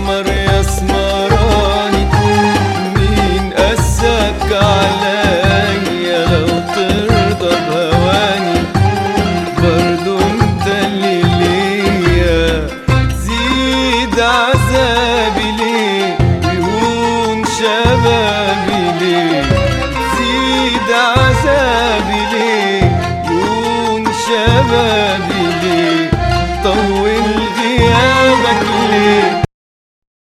اسمر يا اسمراني، مين قاسك عليا لو ترضى بهواني؟ برضو انت اللي ليا، زيد عذاب